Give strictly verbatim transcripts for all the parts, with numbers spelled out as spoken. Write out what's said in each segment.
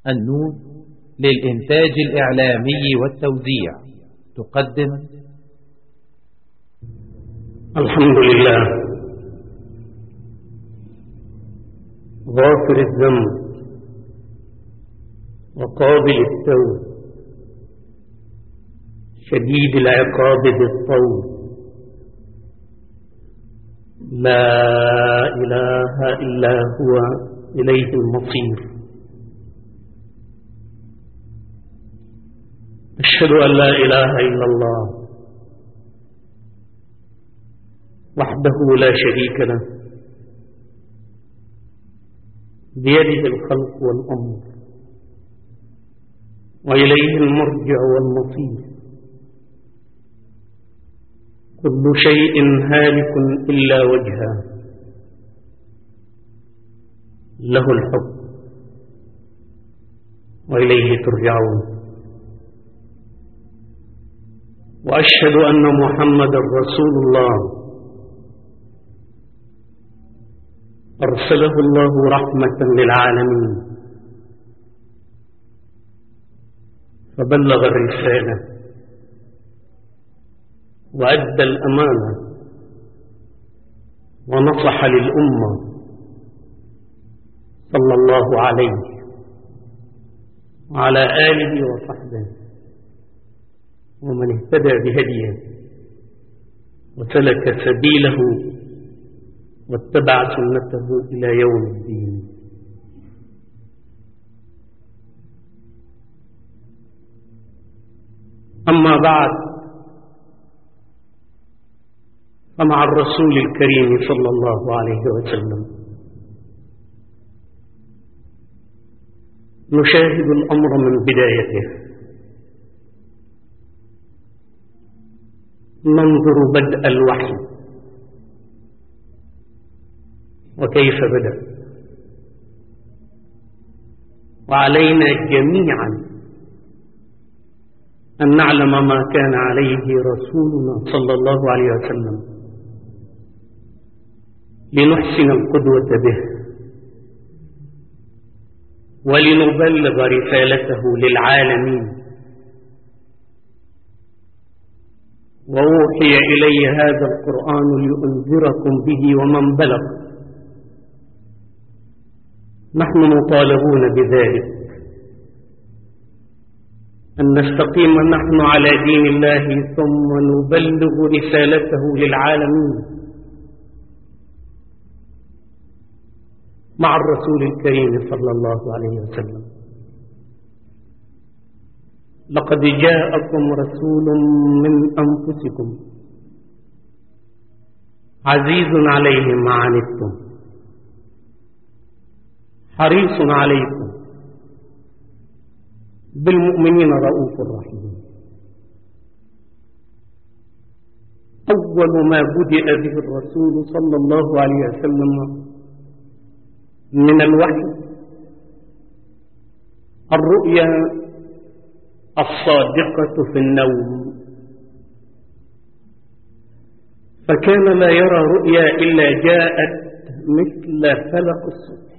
النون للإنتاج الإعلامي والتوزيع تقدم الحمد لله غافر الذنب وقابل التوب شديد العقاب بالطول لا إله إلا هو إليه المصير. أشهد أن لا إله إلا الله وحده لا شريك له بيده الخلق والأمر وإليه المرجع والمصير. كل شيء هالك إلا وجهه له الحكم وإليه ترجعون. وأشهد أن محمدا رسول الله أرسله الله رحمة للعالمين فبلغ الرسالة وأدى الأمانة ونصح للأمة صلى الله عليه وعلى آله وصحبه ومن اهتدى بهديه وسلك سبيله واتبع سنته إلى يوم الدين. أما بعد، فمع الرسول الكريم صلى الله عليه وسلم نشاهد الأمر من بدايته، ننظر بدء الوحي وكيف بدأ، وعلينا جميعا أن نعلم ما كان عليه رسولنا صلى الله عليه وسلم لنحسن القدوة به ولنبلغ رسالته للعالمين. وأوحي إلي هذا القرآن لأنذركم به ومن بلغ. نحن مطالبون بذلك، أن نستقيم نحن على دين الله ثم نبلغ رسالته للعالمين مع الرسول الكريم صلى الله عليه وسلم. لقد جاءكم رسول من أنفسكم عزيز عليه ما عنتم حريص عليكم بالمؤمنين رؤوف رحيم. أول ما بدأ به الرسول صلى الله عليه وسلم من الوحي الرؤيا الصادقة في النوم، فكان لا يرى رؤيا إلا جاءت مثل فلق الصبح.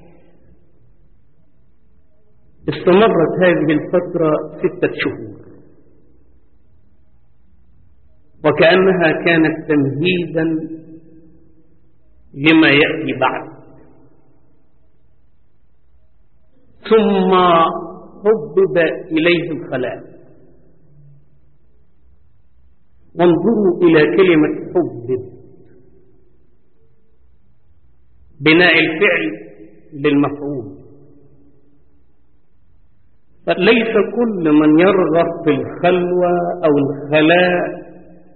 استمرت هذه الفترة ستة شهور، وكأنها كانت تمهيدا لما يأتي بعد. ثم حبب إليه الخلاء. وانظروا إلى كلمة حبب، بناء الفعل للمفعول. فليس كل من يرغب في الخلوة أو الخلاء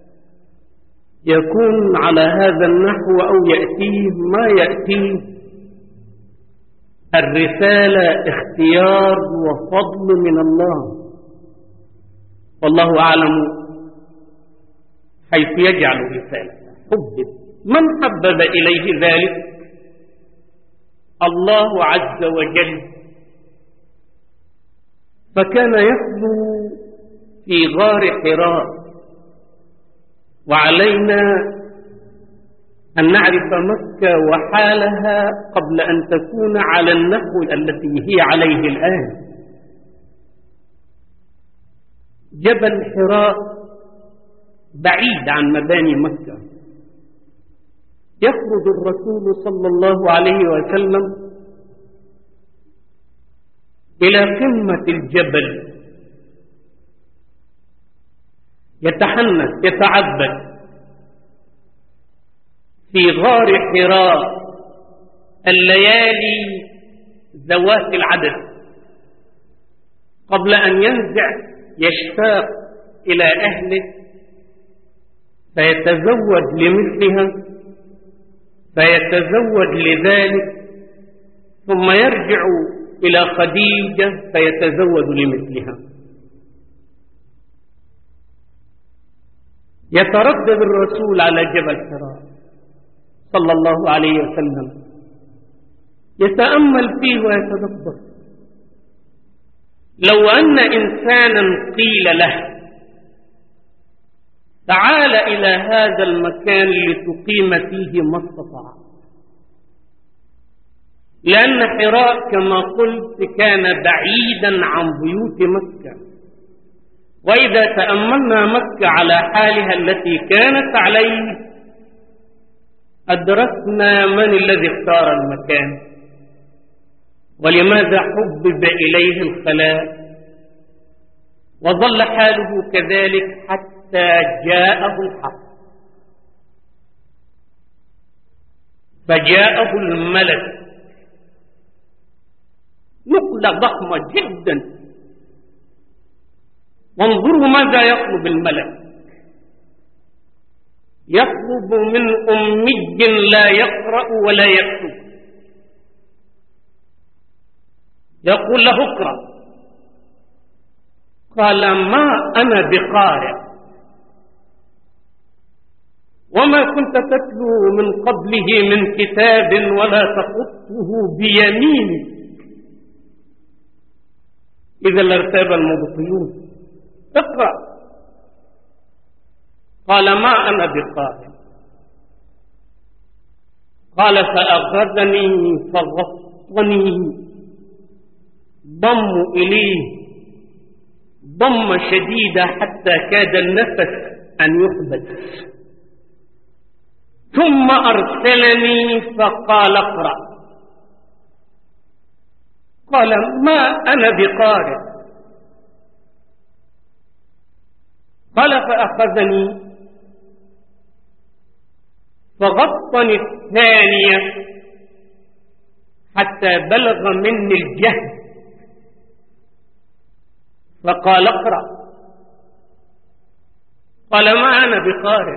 يكون على هذا النحو أو يأتيه ما يأتيه الرسالة اختيار وفضل من الله، والله أعلم حيث يجعل رسالة. حبب، من حبب إليه ذلك؟ الله عز وجل. فكان يخلو في غار حراء، وعلينا أن نعرف مكة وحالها قبل أن تكون على النحو التي هي عليه الآن. جبل حراء بعيد عن مباني مكة. يخرج الرسول صلى الله عليه وسلم إلى قمة الجبل يتحنث يتعبد في غار حراء الليالي ذوات العدد قبل أن ينزع يشتاق إلى أهله فيتزود لمثلها فيتزود لذلك ثم يرجع إلى خديجة فيتزود لمثلها. يتردد الرسول على جبل حراء صلى الله عليه وسلم يتأمل فيه ويتدبر. لو أن إنسانا قيل له تعال إلى هذا المكان لتقيم فيه ما استطاع، لأن حراء كما قلت كان بعيدا عن بيوت مكة، وإذا تأملنا مكة على حالها التي كانت عليه أدركنا من الذي اختار المكان ولماذا حبب إليه الخلاء، وظل حاله كذلك حتى جاءه الحق. فجاءه الملك، نقلة ضخمة جدا. وانظروا ماذا يطلب الملك، يطلب من أمي لا يقرأ ولا يكتب، يقول له اقرأ. قال ما أنا بقارئ وما كنت تتلو من قبله من كتاب ولا تخطه بيمينك إذا لارتاب المبطلون، اقرأ. قال ما أنا بقارئ. قال فأخذني فغطني، ضم إليه ضم شديدة حتى كاد النفس أن يحبس، ثم أرسلني فقال اقرأ. قال ما أنا بقارئ. قال فأخذني فغطني الثانية حتى بلغ مني الجهد فقال اقرأ. قال ما أنا بقارئ.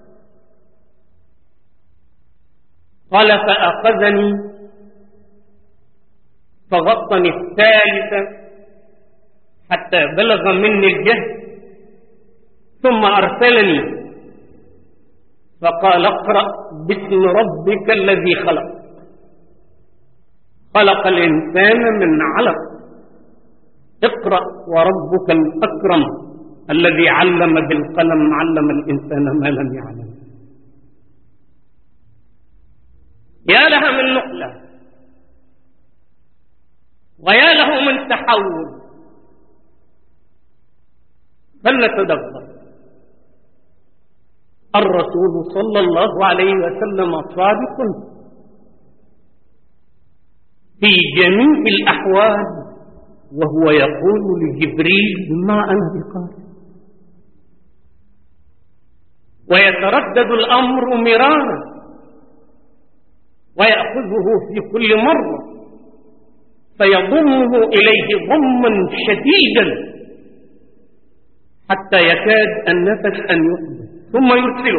قال فأخذني فغطني الثالثة حتى بلغ مني الجهد ثم أرسلني فقال اقرأ باسم ربك الذي خلق، خلق الإنسان من علق، اقرأ وربك الأكرم الذي علم بالقلم علم الإنسان ما لم يعلم. يا لها من نقلة ويا له من تحول. فلنتدبر. الرسول صلى الله عليه وسلم صادق في جميع الأحوال، وهو يقول لجبريل ما أنا بقارئ، ويتردد الأمر مرارا ويأخذه في كل مرة فيضمه إليه ضما شديدا حتى يكاد النفس أن يحبس ثم يرسله،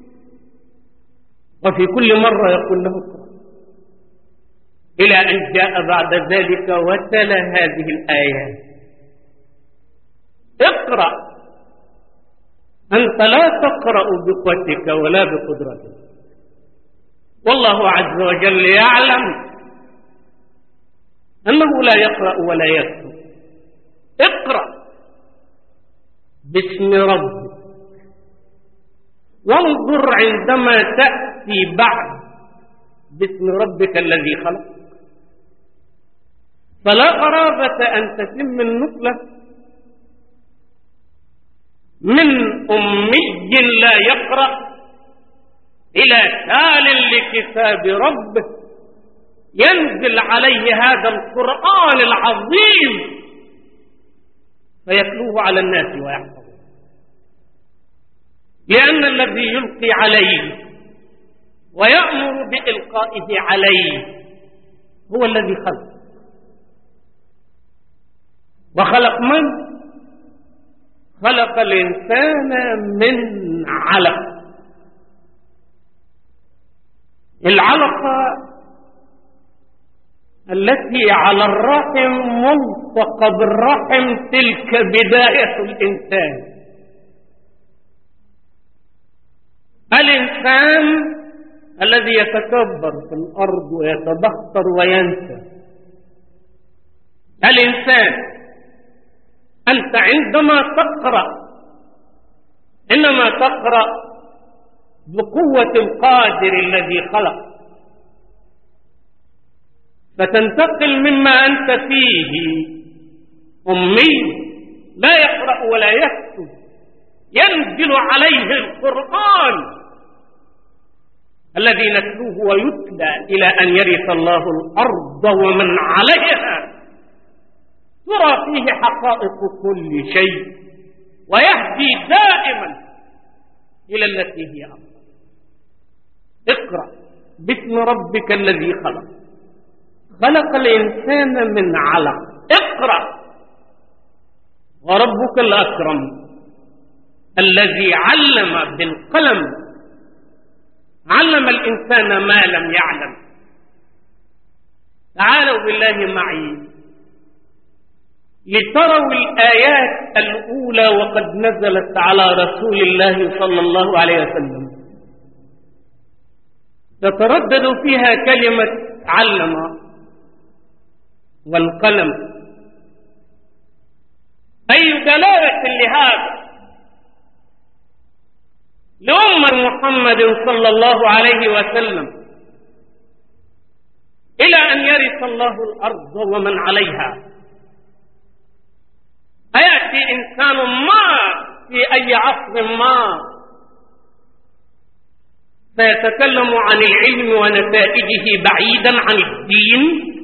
وفي كل مرة يقول له اقرأ، إلى أن جاء بعد ذلك وتلا هذه الآيات: اقرأ أنت لا تقرأ بقوتك ولا بقدرتك، والله عز وجل يعلم أنه لا يقرأ ولا يكتب. اقرأ باسم ربك، وانظر عندما تأتي بعد باسم ربك الذي خلق، فلا غرابة أن تتم النقلة من أمي لا يقرأ إلى تال لكتاب ربه ينزل عليه هذا القرآن العظيم فيتلوه على الناس ويحفظه، لأن الذي يلقي عليه ويأمر بإلقائه عليه هو الذي خلق. وخلق من؟ خلق الإنسان من علق. العلقة التي على الرحم ملصقة بالرحم تلك بداية الإنسان. الإنسان الذي يتكبر في الأرض ويتبختر وينسى. الإنسان أنت عندما تقرأ إنما تقرأ بقوة القادر الذي خلق، فتنتقل مما أنت فيه أمي لا يقرأ ولا يكتب، ينزل عليه القرآن الذي نتلوه ويتلى إلى أن يرث الله الأرض ومن عليها، ترى فيه حقائق كل شيء ويهدي دائما إلى التي هي أفضل. اقرأ باسم ربك الذي خلق، خلق الإنسان من علق. اقرأ وربك الأكرم الذي علم بالقلم، علم الإنسان ما لم يعلم. تعالوا بالله معي لتروا الآيات الأولى وقد نزلت على رسول الله صلى الله عليه وسلم، تتردد فيها كلمة علم والقلم. أي دلالة لهذا لأمة محمد صلى الله عليه وسلم إلى أن يرث الله الأرض ومن عليها. أيأتي إنسان ما في أي عصر ما فيتكلم عن العلم ونتائجه بعيدا عن الدين؟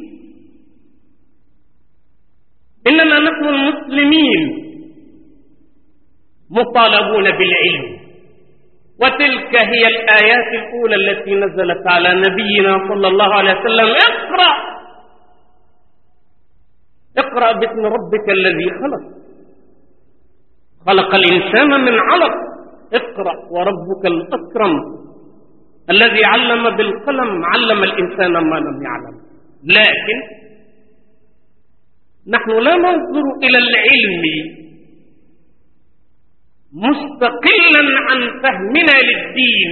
إننا نحن المسلمين مطالبون بالعلم، وتلك هي الآيات الأولى التي نزلت على نبينا صلى الله عليه وسلم. اقرأ اقرأ باسم ربك الذي خلق، خلق الإنسان من علق. اقرأ وربك الأكرم الذي علم بالقلم، علم الإنسان ما لم يعلم. لكن نحن لا ننظر إلى العلم مستقلا عن فهمنا للدين،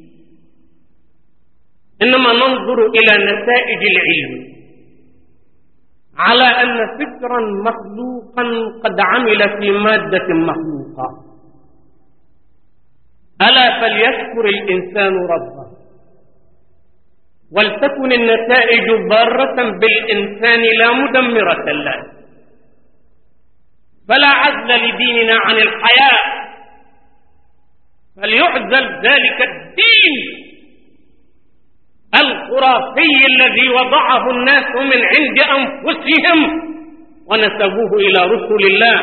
إنما ننظر إلى نتائج العلم على أن فكرا مخلوقا قد عمل في مادة مخلوقة. ألا فليشكر الإنسان ربه، ولتكن النتائج ضارة بالإنسان لا مدمرة له. فلا عزل لديننا عن الحياة، فليعزل ذلك الدين الخرافي الذي وضعه الناس من عند أنفسهم ونسبوه إلى رسل الله.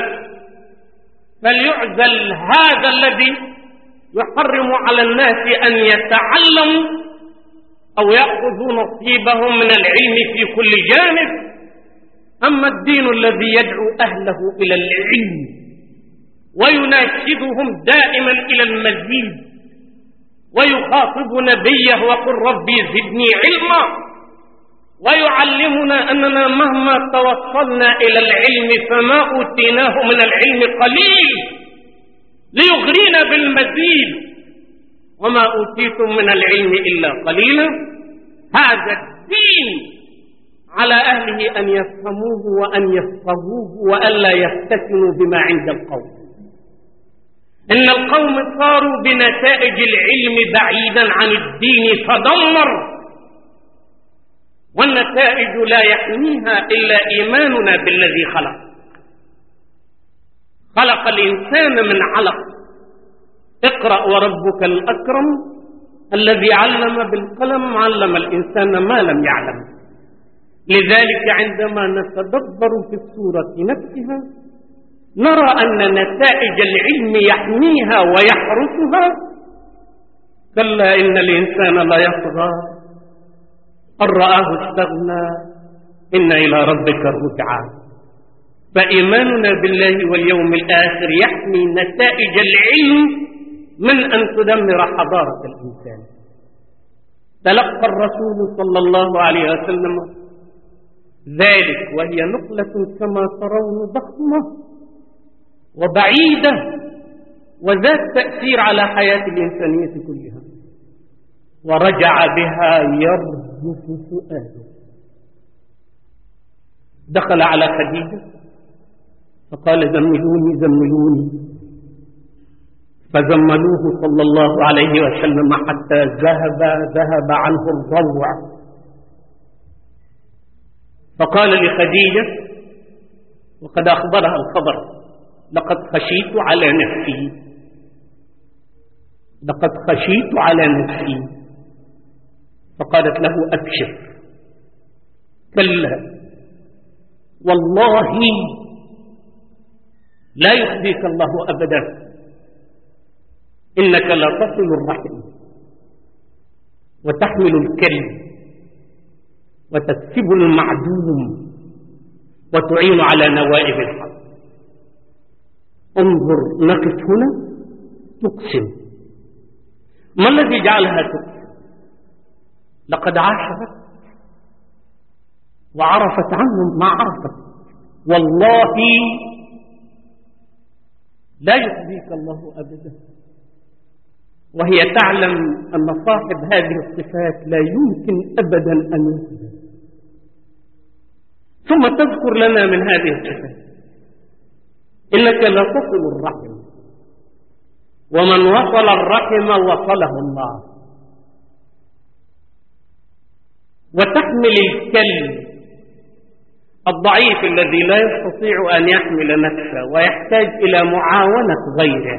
فليعزل هذا الذي يحرم على الناس أن يتعلموا أو يأخذوا نصيبهم من العلم في كل جانب. أما الدين الذي يدعو أهله إلى العلم ويناشدهم دائما إلى المزيد، ويخاطب نبيه وقل ربي زدني علما، ويعلمنا أننا مهما توصلنا إلى العلم فما أوتيناه من العلم قليل ليغرينا بالمزيد، وما أوتيتم من العلم إلا قليلا. هذا الدين على أهله أن يفهموه وأن يفقهوه وألا يفتتنوا بما عند القوم. إن القوم صاروا بنتائج العلم بعيدا عن الدين فدمر، والنتائج لا يحميها إلا إيماننا بالذي خلق. خلق الإنسان من علق. اقرأ وربك الأكرم الذي علم بالقلم علم الإنسان ما لم يعلم. لذلك عندما نتدبر في السورة نفسها نرى أن نتائج العلم يحميها ويحرسها. كلا إن الإنسان لا يطغى أن رآه استغنى إن إلى ربك الرجعى. فإيماننا بالله واليوم الآخر يحمي نتائج العلم من أن تدمر حضارة الإنسان. تلقى الرسول صلى الله عليه وسلم ذلك وهي نقلة كما ترون ضخمة وبعيدة وذات تأثير على حياة الإنسانية كلها، ورجع بها يرجف فؤاده. دخل على خديجة فقال زملوني زملوني، فزملوه صلى الله عليه وسلم حتى ذهب ذهب عنه الروع. فقال لخديجة وقد أخبرها الخبر: لقد خشيت على نفسي لقد خشيت على نفسي فقالت له: أبشر، كلا والله لا يخزيك الله أبدا، إنك لا تصل الرحم وتحمل الكلب وتكسب المعدوم وتعين على نوائب الحق. انظر، نقف هنا. تقسم. ما الذي جعلها تقسم؟ لقد عاشرت وعرفت عنهم ما عرفت. والله لا يخزيك الله أبدا، وهي تعلم أن صاحب هذه الصفات لا يمكن أبدا أن يخزي. ثم تذكر لنا من هذه الصفات: إنك لا تصل الرحم، ومن وصل الرحم وصله الله، وتحمل الكلب الضعيف الذي لا يستطيع أن يحمل نفسه ويحتاج إلى معاونة غيره،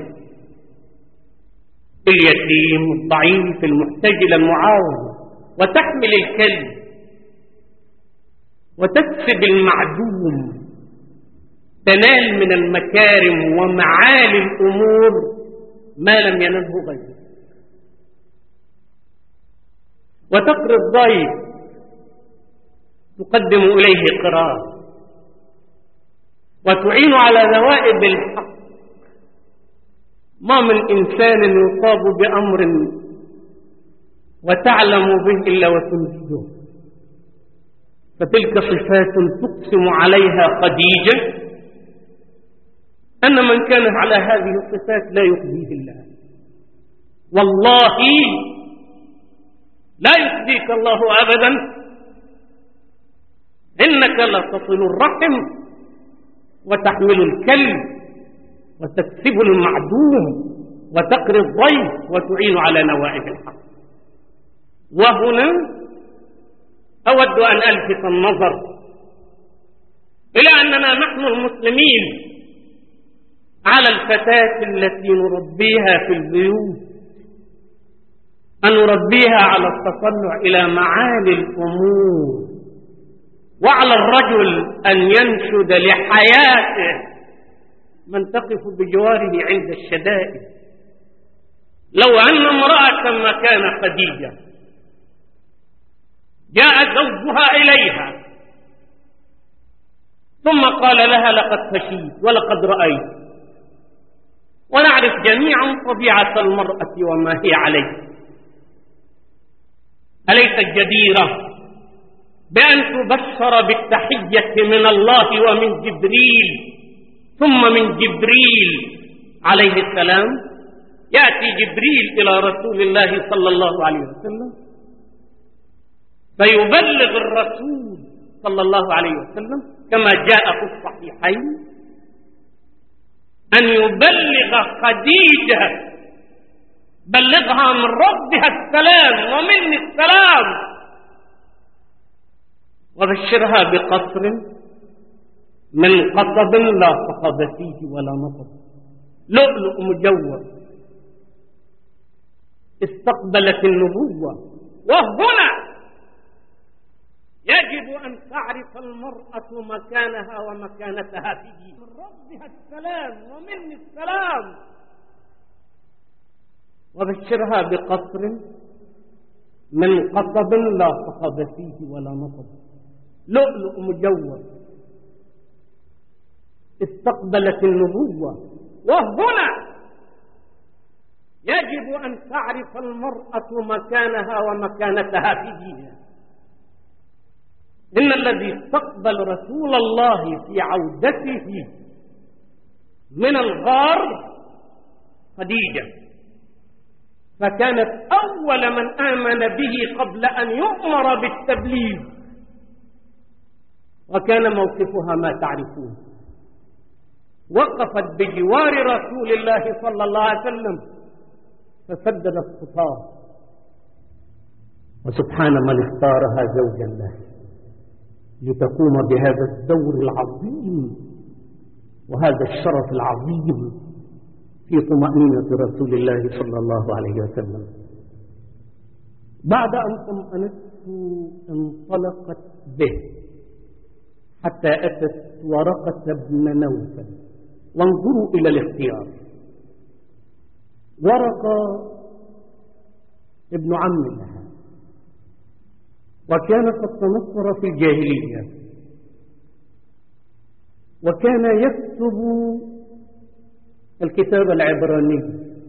اليتيم الضعيف المحتاج إلى المعاونة، وتحمل الكلب وتكسب المعدوم، تنال من المكارم ومعالي الأمور ما لم ينله غيره، وتقري الضيف تقدم إليه قرار، وتعين على نوائب الحق. ما من إنسان يصاب بأمر وتعلم به إلا وتنجده. فتلك صفات تقسم عليها خديجة أن من كان على هذه الصفات لا يخزيه الله. والله لا يخزيك الله أبدا، إنك لتصل الرحم وتحمل الكلب وتكسب المعدوم وتقري الضيف وتعين على نوائب الحق. وهنا أود أن ألفت النظر إلى أننا نحن المسلمين على الفتاة التي نربيها في البيوت أن نربيها على التطلع إلى معالي الأمور، وعلى الرجل أن ينشد لحياته من تقف بجواره عند الشدائد. لو أن امرأة مكان خديجة جاء زوجها إليها ثم قال لها: لقد خشيت ولقد رأيت، ونعرف جميعا طبيعة المرأة وما هي عليه، أليست جديرة بأن تبشر بالتحية من الله ومن جبريل ثم من جبريل عليه السلام؟ يأتي جبريل إلى رسول الله صلى الله عليه وسلم فيبلغ الرسول صلى الله عليه وسلم كما جاء في الصحيحين أن يبلغ خديجة، بلغها من ربها السلام ومني السلام، وبشرها بقصر من قصب لا صخب فيه ولا نصب، لؤلؤ مجوف استقبلت النبوة. وهنا يجب أن تعرف المرأة مكانها ومكانتها في دين من ربها السلام ومني السلام، وبشرها بقصر من قصب لا صخب فيه ولا نصب، لؤلؤ مجوف استقبلت النبوة. وهنا يجب أن تعرف المرأة مكانها ومكانتها في دينها. إن الذي استقبل رسول الله في عودته من الغار خديجة، فكانت أول من آمن به قبل أن يؤمر بالتبليغ، وكان موقفها ما تعرفون، وقفت بجوار رسول الله صلى الله عليه وسلم فسددت خطاه. وسبحان من اختارها زوجا له لتقوم بهذا الدور العظيم وهذا الشرف العظيم في طمأنينة رسول الله صلى الله عليه وسلم. بعد أن طمأنته انطلقت به حتى أتت ورقة بن نوفل. وانظروا إلى الاختيار، ورقة ابن عم لها، وكان قد تنصر في الجاهلية، وكان يكتب الكتاب العبراني،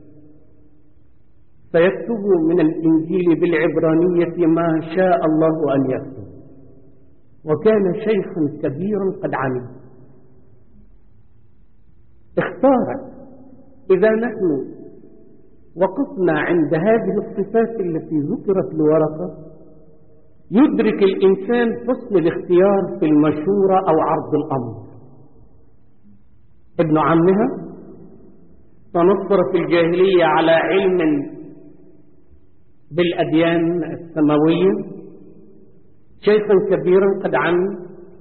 فيكتب من الإنجيل بالعبرانية ما شاء الله أن يكتب، وكان شيخا كبيرا قد عمل. اختارت إذا نحن وقفنا عند هذه الصفات التي ذكرت لورقة، يدرك الإنسان حسن الاختيار في المشورة أو عرض الأمر. ابن عمها تنصر في الجاهلية على علم بالأديان السماوية، شيخا كبيرا قد عمل،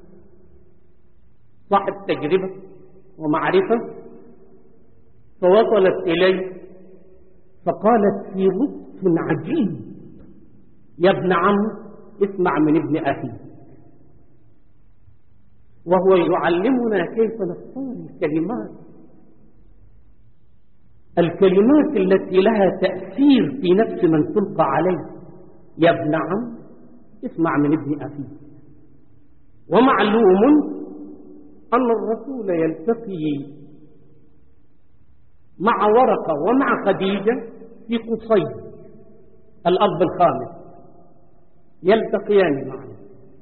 صاحب تجربة ومعرفة، فوصلت إليه فقالت في لطف عجيب: يا ابن عم اسمع من ابن أخي. وهو يعلمنا كيف نختار الكلمات، الكلمات التي لها تأثير في نفس من تلقى عليه. يا ابن عم اسمع من ابن أخي. ومعلوم أن الرسول يلتقي مع ورقة ومع خديجة في قصي الأرض الخامس، يلتقيان معا،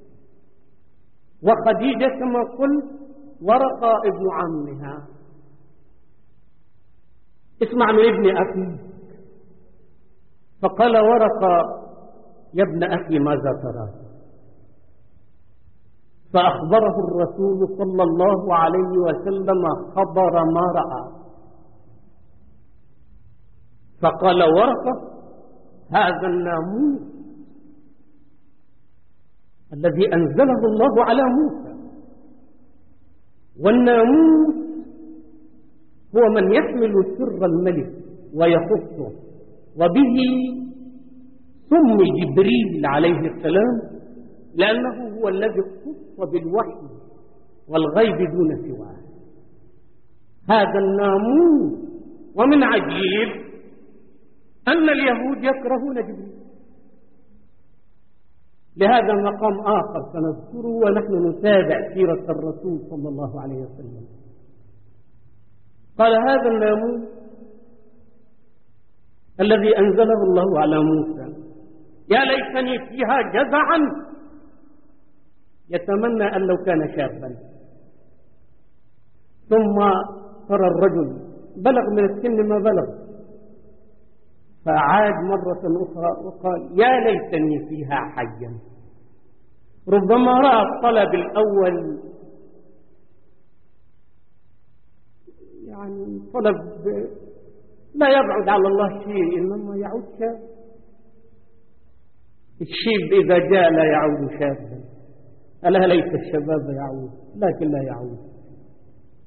وخديجة كما قلت ورقة ابن عمها. اسمع من ابن أخي. فقال ورقة: يا ابن أخي ماذا ترى؟ فأخبره الرسول صلى الله عليه وسلم خبر ما رأى. فقال ورقة: هذا الناموس الذي أنزله الله على موسى، والناموس هو من يحمل سر الملك ويخصه، وبه سمي جبريل عليه السلام لأنه هو الذي اختص بالوحي والغيب دون سواه. هذا الناموس. ومن عجيب أن اليهود يكرهون جبريل، لهذا مقام آخر سنذكره ونحن نتابع سيرة الرسول صلى الله عليه وسلم. قال: هذا الناموس الذي أنزله الله على موسى، يا ليتني فيها جزعا، يتمنى أن لو كان شابا. ثم ترى الرجل بلغ من السن ما بلغ، فعاد مرة أخرى وقال: يا ليتني فيها حيا. ربما رأى الطلب الأول يعني طلب لا يبعد على الله شيء، إنما يعود شاب. الشيب إذا جاء لا يعود شابا. ألا ليت الشباب يعود، لكن لا يعود.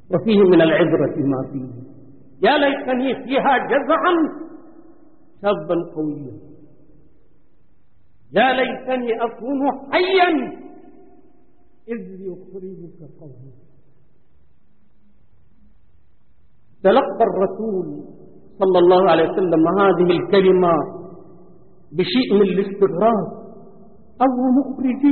وفيه من العبرة ما فيه. يا ليتني فيها جزعا شابا قويا، يا ليتني أكون حيا إذ يخرجك قومك. تلقى الرسول صلى الله عليه وسلم هذه الكلمة بشيء من الاستغراب. أو مخرجي،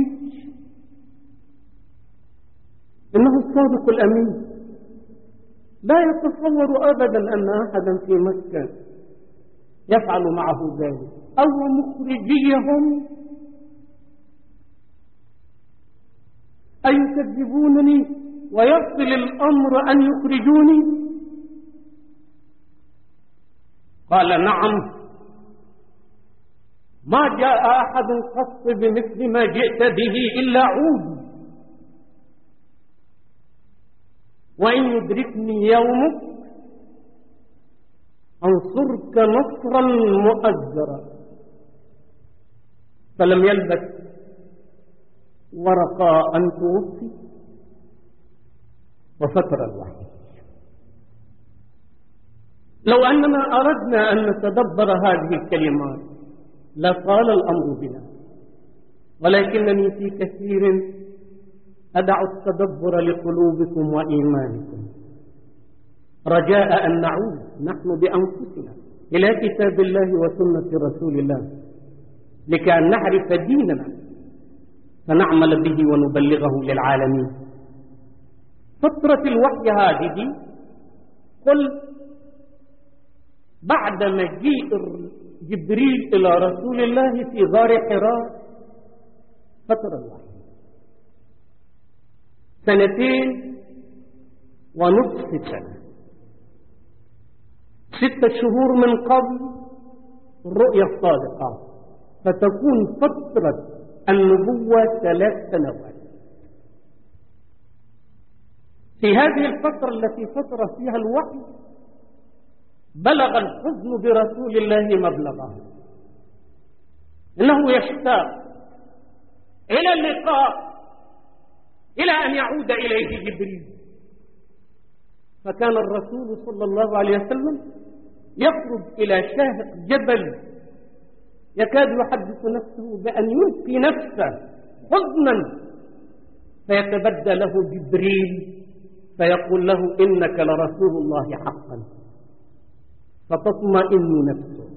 إنه الصادق الأمين، لا يتصور أبدا أن أحدا في مكة يفعل معه ذلك. أو مخرجيهم أيكذبونني ويصل الأمر أن يخرجوني؟ قال نعم، ما جاء أحد قط بمثل ما جئت به إلا عود، وإن يدركني يومك أنصرك نصرا مؤزرا. فلم يلبث ورقا أن توفي وفتر الوحي. لو أننا أردنا أن نتدبر هذه الكلمات لطال الأمر بنا، ولكنني في كثير أدع التدبر لقلوبكم وإيمانكم، رجاء أن نعود نحن بأنفسنا إلى كتاب الله وسنة رسول الله لكي نعرف ديننا فنعمل به ونبلغه للعالمين. فترة الوحي هذه قل بعد مجيء جبريل إلى رسول الله في غار حراء فترة الوحي سنتين ونصف سنة، ستة شهور من قبل الرؤيا الصادقة، فتكون فترة النبوة ثلاث سنوات. في هذه الفترة التي فتر فيها الوحي بلغ الحزن برسول الله مبلغه، إنه يشتاق إلى اللقاء، إلى أن يعود إليه جبريل. فكان الرسول صلى الله عليه وسلم يخرج إلى شاهق جبل يكاد يحدث نفسه بأن يلقي نفسه حزنا، فيتبدى له جبريل فيقول له إنك لرسول الله حقا، فتطمئن نفسه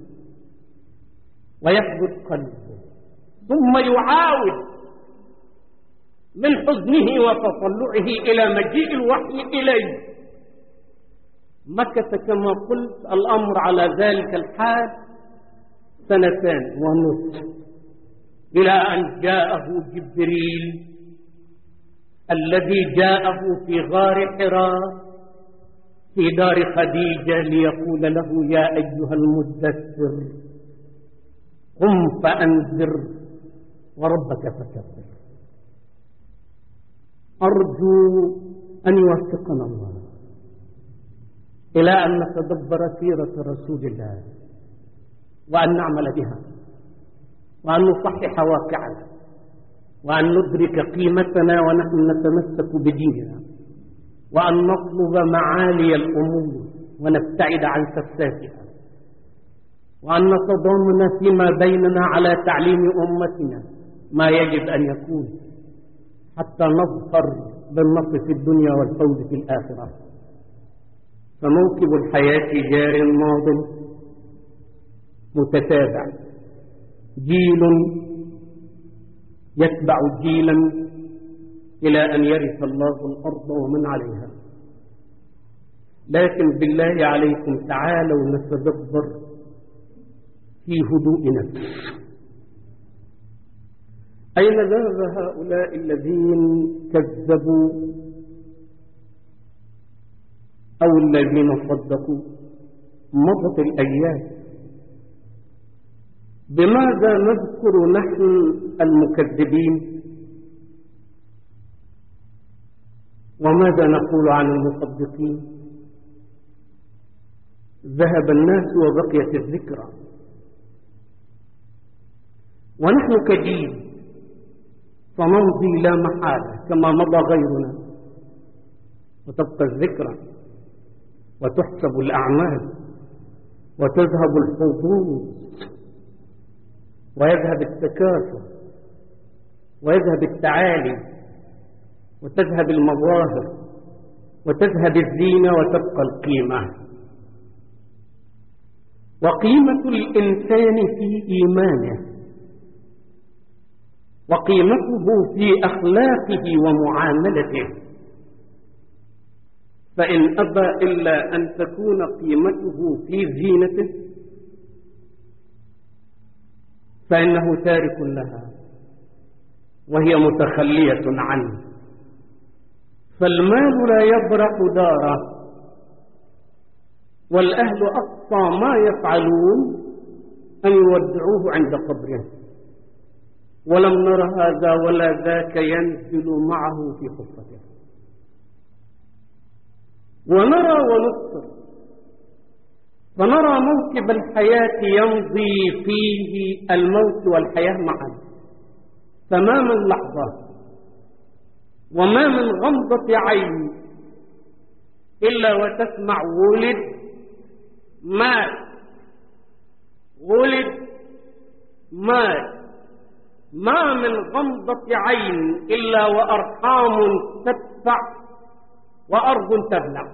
ويثبت قلبه، ثم يعاود من حزنه وتطلعه إلى مجيء الوحي إليه. مكث كما قلت الأمر على ذلك الحال سنتان ونصف، إلى أن جاءه جبريل الذي جاءه في غار حراء في دار خديجة ليقول له يا أيها المدثر قم فأنذر وربك فكبر. أرجو أن يوفقنا الله إلى أن نتدبر سيرة رسول الله وأن نعمل بها وأن نصحح واقعنا وأن ندرك قيمتنا ونحن نتمسك بديننا وأن نطلب معالي الأمور ونبتعد عن سفساتها وأن نتضامن فيما بيننا على تعليم أمتنا ما يجب أن يكون حتى نظفر بالنصر في الدنيا والفوز في الآخرة. فموكب الحياة جار ماض متتابع، جيل يتبع جيلا إلى أن يرث الله الأرض ومن عليها. لكن بالله عليكم تعالوا نتدبر في هدوء نفس. أين ذهب هؤلاء الذين كذبوا أو الذين صدقوا؟ مضت الأيام. بماذا نذكر نحن المكذبين وماذا نقول عن المصدقين؟ ذهب الناس وبقيت الذكرى، ونحن كجيل سنمضي لا محالة كما مضى غيرنا، وتبقى الذكرى وتحسب الأعمال وتذهب الحظوظ ويذهب التكاثر ويذهب التعالي وتذهب المظاهر وتذهب الزينة وتبقى القيمة. وقيمة الإنسان في إيمانه وقيمته في أخلاقه ومعاملته، فإن أبى إلا أن تكون قيمته في زينته فإنه تارك لها وهي متخلية عنه. فالمال لا يبرح داره، والأهل أقصى ما يفعلون أن يودعوه عند قبره، ولم نر هذا ولا ذاك ينزل معه في خفته. ونرى ونبصر، فنرى موكب الحياة يمضي فيه الموت والحياة معا، فما من لحظة وما من غمضة عين إلا وتسمع ولد مات ولد مات. ما من غمضة عين إلا وأرحام تدفع وأرض تبلع،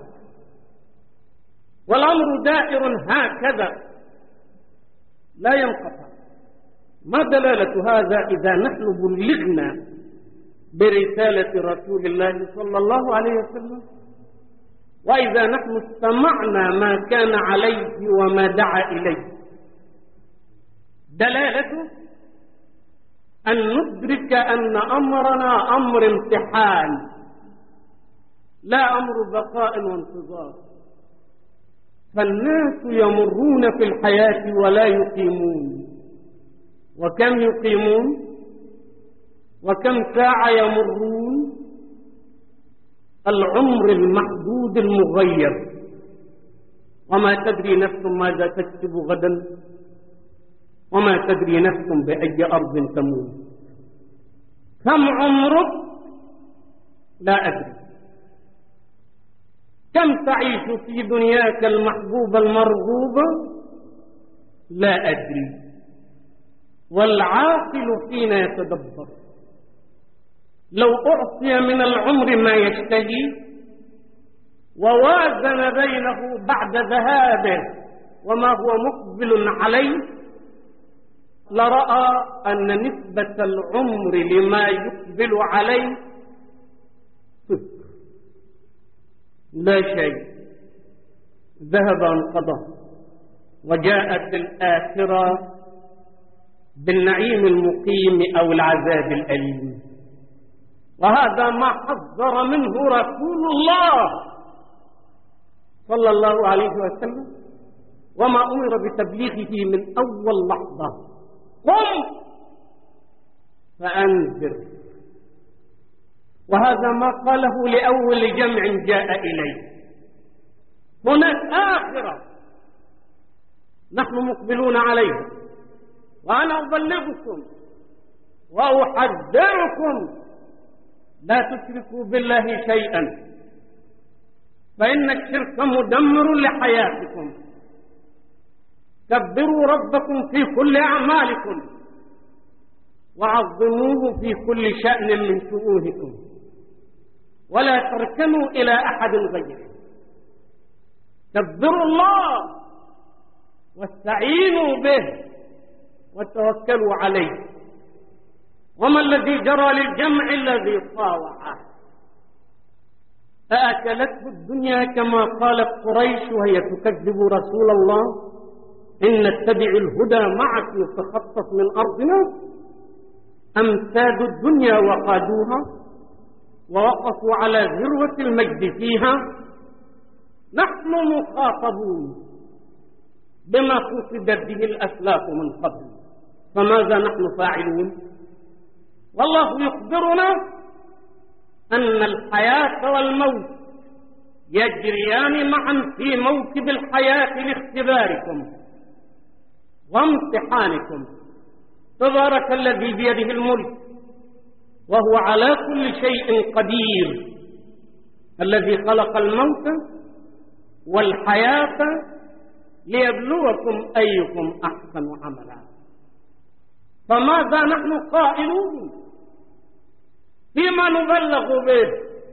والأمر دائر هكذا لا ينقطع. ما دلالة هذا إذا نحن بلغنا برسالة رسول الله صلى الله عليه وسلم، وإذا نحن استمعنا ما كان عليه وما دعا إليه؟ دلالته أن ندرك أن أمرنا أمر امتحان لا أمر بقاء وانتظار. فالناس يمرون في الحياة ولا يقيمون، وكم يقيمون وكم ساعة يمرون. العمر المحدود المغير، وما تدري نفس ماذا تكسب غدا، وما تدري نفس بأي أرض تموت. كم عمرك؟ لا أدري. كم تعيش في دنياك المحبوبة المرغوبة؟ لا أدري. والعاقل حين يتدبر لو أعطي من العمر ما يشتهي ووازن بينه بعد ذهابه وما هو مقبل عليه، لرأى أن نسبة العمر لما يقبل عليه صفر، لا شيء، ذهب انقضى. وجاءت الآخرة بالنعيم المقيم أو العذاب الأليم. وهذا ما حذر منه رسول الله صلى الله عليه وسلم، وما أمر بتبليغه من أول لحظة: قم فأنذر. وهذا ما قاله لأول جمع جاء إليه. هناك آخرة نحن مقبلون عليها، وأنا أبلغكم وأحذركم لا تشركوا بالله شيئا، فإن الشرك مدمر لحياتكم. كبروا ربكم في كل أعمالكم وعظموه في كل شأن من شؤونكم، ولا تركنوا إلى أحد غيره. كبروا الله واستعينوا به وتوكلوا عليه. وما الذي جرى للجمع الذي طاوعه؟ فأكلته الدنيا كما قالت قريش وهي تكذب رسول الله: إن نتبع الهدى معك نتخطف من أرضنا. أم سادوا الدنيا وقادوها ووقفوا على ذروة المجد فيها؟ نحن مخاطبون بما قصدت به الأسلاف من قبل، فماذا نحن فاعلون؟ والله يخبرنا أن الحياة والموت يجريان معا في موكب الحياة لاختباركم وامتحانكم. تبارك الذي بيده الملك وهو على كل شيء قدير. الذي خلق الموت والحياة ليبلوكم أيكم أحسن عملا. فماذا نحن قائلون فيما نبلغ به؟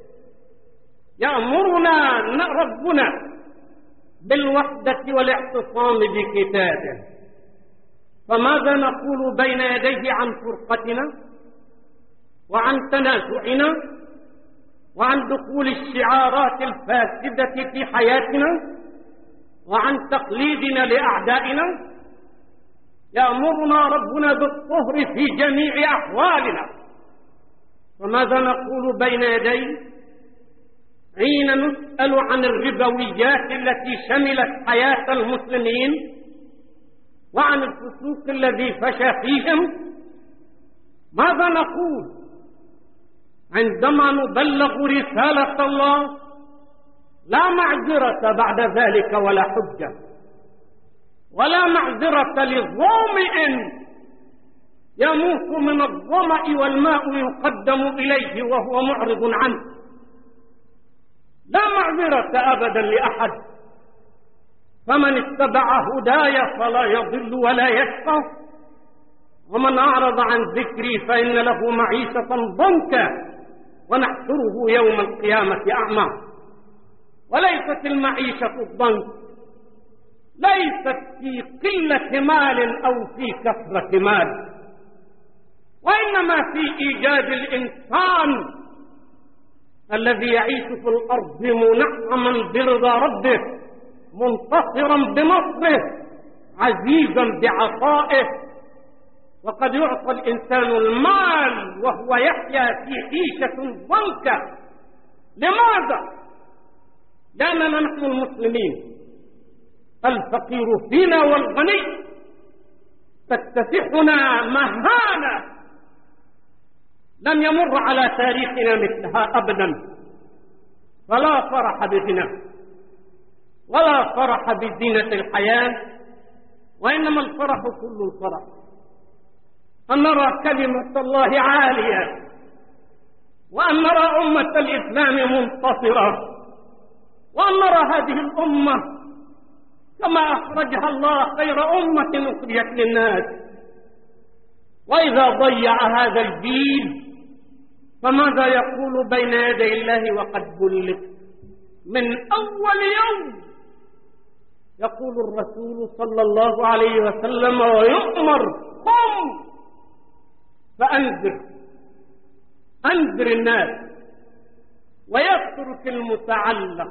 يأمرنا ربنا بالوحدة والاعتصام بكتابه، فماذا نقول بين يديه عن فرقتنا وعن تنازعنا وعن دخول الشعارات الفاسدة في حياتنا وعن تقليدنا لأعدائنا؟ يأمرنا ربنا بالطهر في جميع أحوالنا، فماذا نقول بين يديه حين نسأل عن الربويات التي شملت حياة المسلمين وعن الفسوق الذي فشى فيهم؟ ماذا نقول عندما نبلغ رسالة الله؟ لا معذرة بعد ذلك ولا حجة، ولا معذرة لظامئ يموت من الظمأ والماء يقدم إليه وهو معرض عنه. لا معذرة أبدا لأحد، فمن اتبع هداي فلا يضل ولا يشقى، ومن أعرض عن ذكري فإن له معيشة ضنكا ونحشره يوم القيامة أعمى. وليست المعيشة الضنك ليست في قلة مال أو في كثرة مال، وإنما في إيجاد الإنسان الذي يعيش في الأرض منعما برضا ربه، منتصرا بنصره، عزيزا بعطائه. وقد يعطى الإنسان المال وهو يحيا في عيشة ضنكة. لماذا؟ لأننا نحن المسلمين الفقير فينا والغني تكتسحنا مهانة لم يمر على تاريخنا مثلها أبدا. فلا فرح بغنى ولا فرح بزينة الحياة، وإنما الفرح كل الفرح أن نرى كلمة الله عالية، وأن نرى أمة الإسلام منتصرة، وأن نرى هذه الأمة كما أخرجها الله خير أمة أخرجت للناس. وإذا ضيع هذا الجيل فماذا يقول بين يدي الله وقد بلغ؟ من أول يوم يقول الرسول صلى الله عليه وسلم ويؤمر قم فأنذر، أنذر الناس، ويترك المتعلق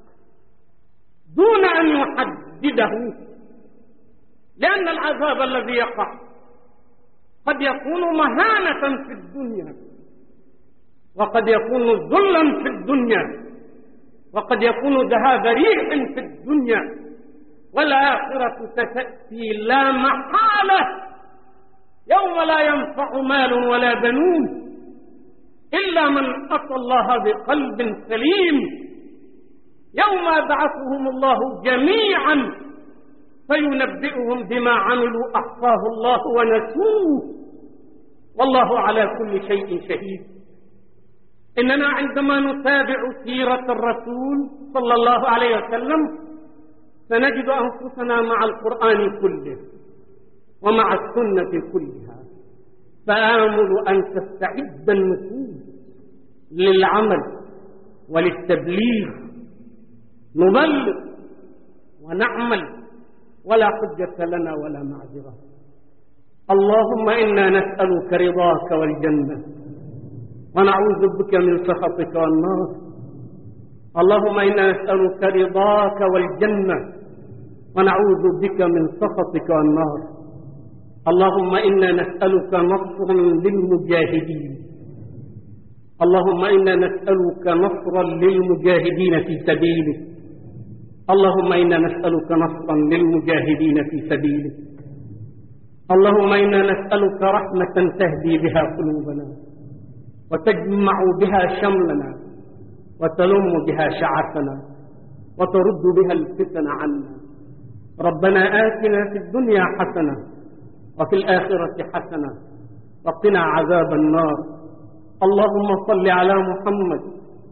دون أن يحدده، لأن العذاب الذي يقع قد يكون مهانة في الدنيا، وقد يكون ذلا في الدنيا، وقد يكون ذهاب ريح في الدنيا، والآخرة ستأتي لا محالة يوم لا ينفع مال ولا بنون إلا من أتى الله بقلب سليم، يوم يبعثهم الله جميعا فينبئهم بما عملوا أحصاه الله ونسوه والله على كل شيء شهيد. إننا عندما نتابع سيرة الرسول صلى الله عليه وسلم سنجد أنفسنا مع القرآن كله ومع السنة كلها، فآمل أن تستعد النفوس للعمل وللتبليغ، نبلغ ونعمل ولا حجة لنا ولا معذرة. اللهم إنا نسألك رضاك والجنة ونعوذ بك من سخطك والنار. اللهم إنا نسألك رضاك والجنة ونعوذ بك من سخطك والنار. اللهم إنا نسألك نصرا للمجاهدين، اللهم إنا نسألك نصرا للمجاهدين في سبيلك، اللهم إنا نسألك نصرا للمجاهدين في سبيلك. اللهم إنا نسألك رحمة تهدي بها قلوبنا وتجمع بها شملنا وتلم بها شعثنا وترد بها الفتن عنا. ربنا آتنا في الدنيا حسنة وفي الآخرة حسنة وقنا عذاب النار. اللهم صل على محمد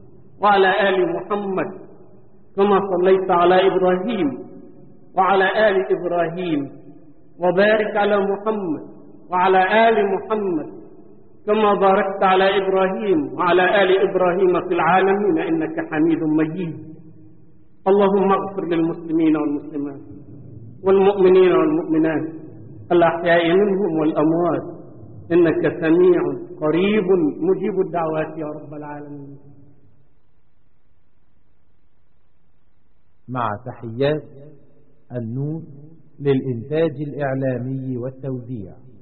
وعلى آل محمد كما صليت على إبراهيم وعلى آل إبراهيم وبارك على محمد وعلى آل محمد كما باركت على إبراهيم وعلى آل إبراهيم في العالمين إنك حميد مجيد. اللهم اغفر للمسلمين والمسلمات والمؤمنين والمؤمنات الأحياء منهم والأموات إنك سميع قريب مجيب الدعوات يا رب العالمين. مع تحيات النور للإنتاج الإعلامي والتوزيع.